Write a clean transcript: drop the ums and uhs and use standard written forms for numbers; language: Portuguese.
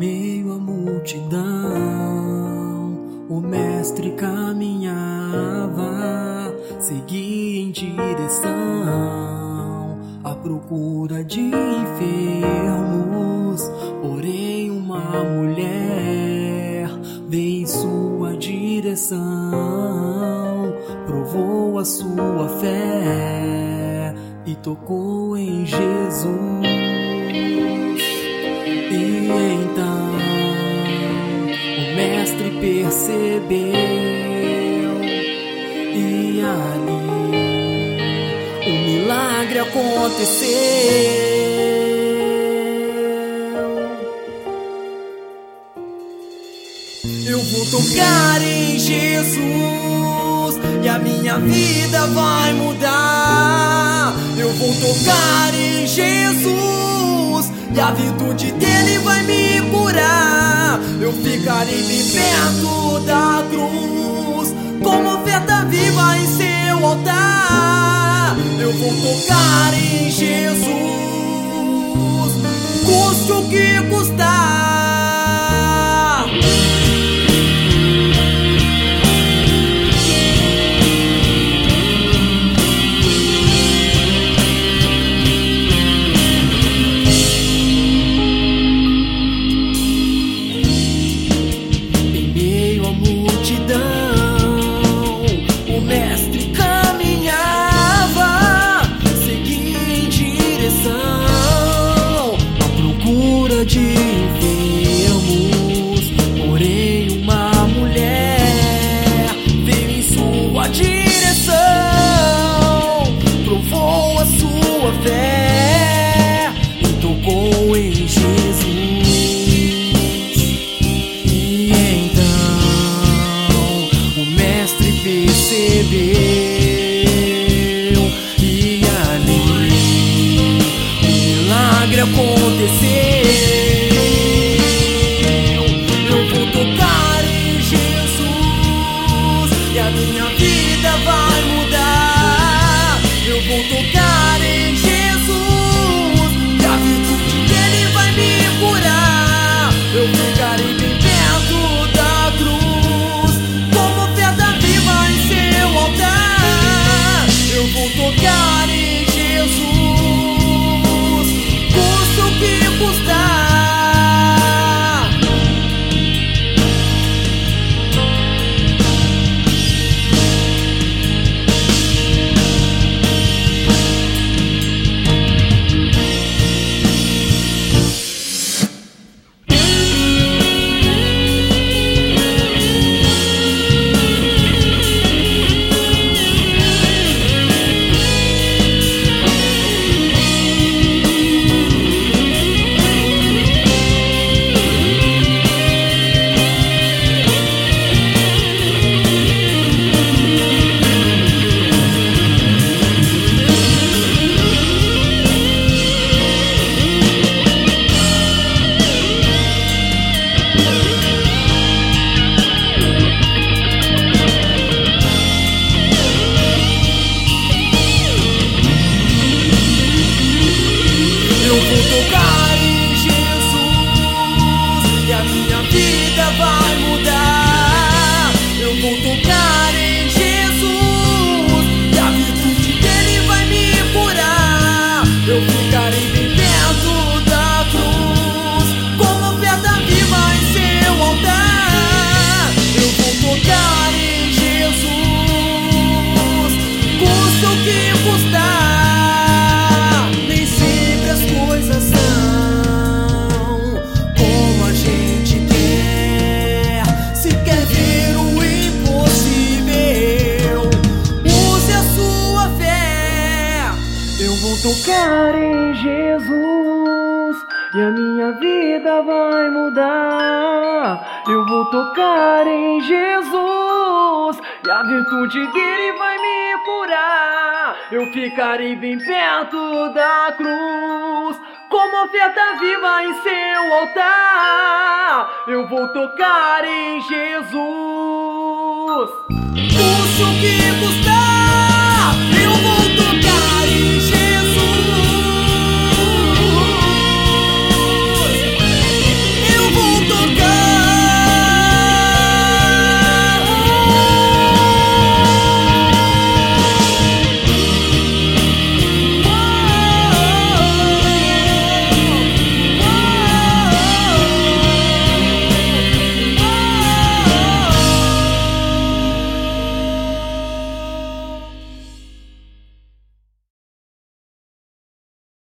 meio à multidão, o mestre caminhava, seguia em direção à procura de enfermos. Porém uma mulher veio em sua direção, provou a sua fé e tocou em Jesus. E então o mestre percebeu, e ali um milagre aconteceu. Eu vou tocar em Jesus e a minha vida vai mudar. Eu vou tocar em Jesus e a virtude dele vai me curar. Eu ficarei bem perto da cruz, como oferta viva em seu altar. Eu vou tocar em Jesus, custe o que custar. De enfermos, porém uma mulher veio em sua direção, provou a sua fé e tocou em Jesus. E então o mestre percebeu, e ali um milagre aconteceu. Minha vida vai mudar. Eu vou tocar em Jesus e a virtude dele vai me curar. Eu ficarei bem perto da cruz, como oferta viva em seu altar. Eu vou tocar em Jesus, custe o que custar. Eu vou tocar em Jesus e a minha vida vai mudar. Eu vou tocar em Jesus e a virtude dele vai me curar. Eu ficarei bem perto da cruz, como oferta viva em seu altar. Eu vou tocar em Jesus, custe o que custar. Tocar em Jesus e a minha vida vai mudar. Eu vou tocar em Jesus e a virtude dele vai me curar. Eu ficarei bem perto da cruz, como oferta viva em seu altar. Eu vou tocar em Jesus, custe o que custar.